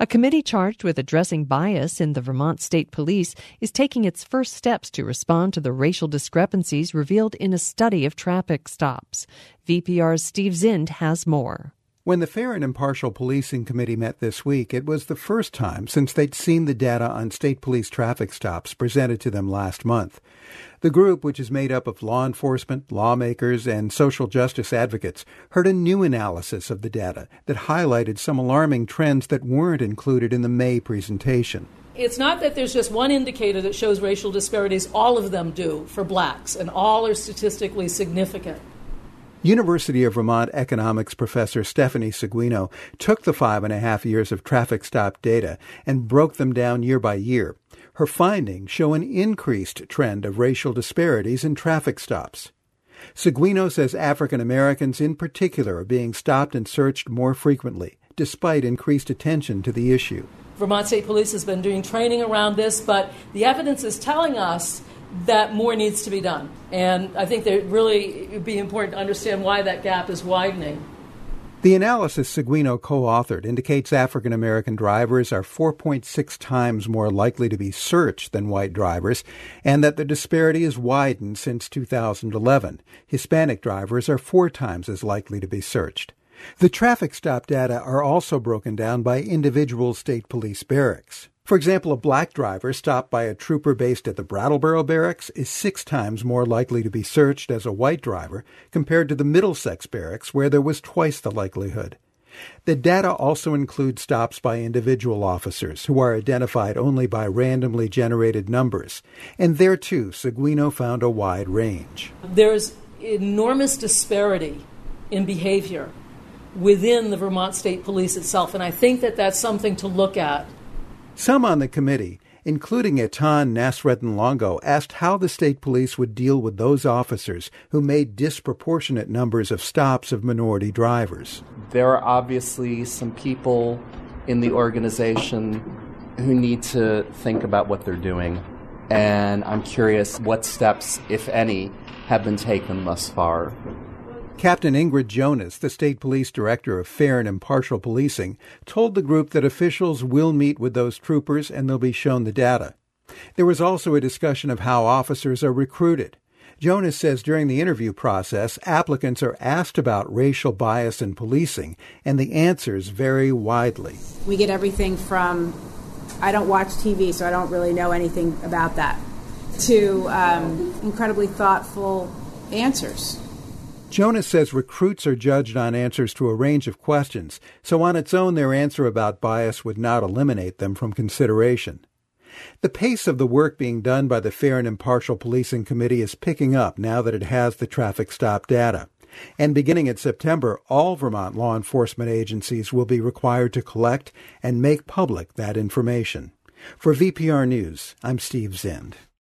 A committee charged with addressing bias in the Vermont State Police is taking its first steps to respond to the racial discrepancies revealed in a study of traffic stops. VPR's Steve Zind has more. When the Fair and Impartial Policing Committee met this week, it was the first time since they'd seen the data on state police traffic stops presented to them last month. The group, which is made up of law enforcement, lawmakers, and social justice advocates, heard a new analysis of the data that highlighted some alarming trends that weren't included in the May presentation. It's not that there's just one indicator that shows racial disparities. All of them do for blacks, and all are statistically significant. University of Vermont economics professor Stephanie Seguino took the 5.5 years of traffic stop data and broke them down year by year. Her findings show an increased trend of racial disparities in traffic stops. Seguino says African Americans in particular are being stopped and searched more frequently, despite increased attention to the issue. Vermont State Police has been doing training around this, but the evidence is telling us that more needs to be done. And I think that it really would be important to understand why that gap is widening. The analysis Seguino co-authored indicates African American drivers are 4.6 times more likely to be searched than white drivers, and that the disparity has widened since 2011. Hispanic drivers are 4 times as likely to be searched. The traffic stop data are also broken down by individual state police barracks. For example, a black driver stopped by a trooper based at the Brattleboro Barracks is 6 times more likely to be searched as a white driver compared to the Middlesex Barracks, where there was twice the likelihood. The data also includes stops by individual officers who are identified only by randomly generated numbers. And there, too, Seguino found a wide range. There's enormous disparity in behavior within the Vermont State Police itself, and I think that that's something to look at. Some on the committee, including Etan Nasreddin-Longo, asked how the state police would deal with those officers who made disproportionate numbers of stops of minority drivers. There are obviously some people in the organization who need to think about what they're doing, and I'm curious what steps, if any, have been taken thus far. Captain Ingrid Jonas, the state police director of Fair and Impartial Policing, told the group that officials will meet with those troopers and they'll be shown the data. There was also a discussion of how officers are recruited. Jonas says during the interview process, applicants are asked about racial bias in policing, and the answers vary widely. We get everything from, I don't watch TV, so I don't really know anything about that, to incredibly thoughtful answers. Jonas says recruits are judged on answers to a range of questions, so on its own their answer about bias would not eliminate them from consideration. The pace of the work being done by the Fair and Impartial Policing Committee is picking up now that it has the traffic stop data. And beginning in September, all Vermont law enforcement agencies will be required to collect and make public that information. For VPR News, I'm Steve Zind.